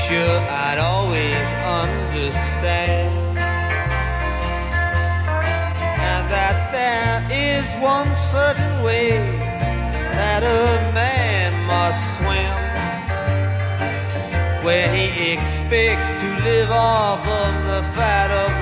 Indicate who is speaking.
Speaker 1: sure I'd always understand. And that there is one certain way that a man must swim when he expects to live off of the fat of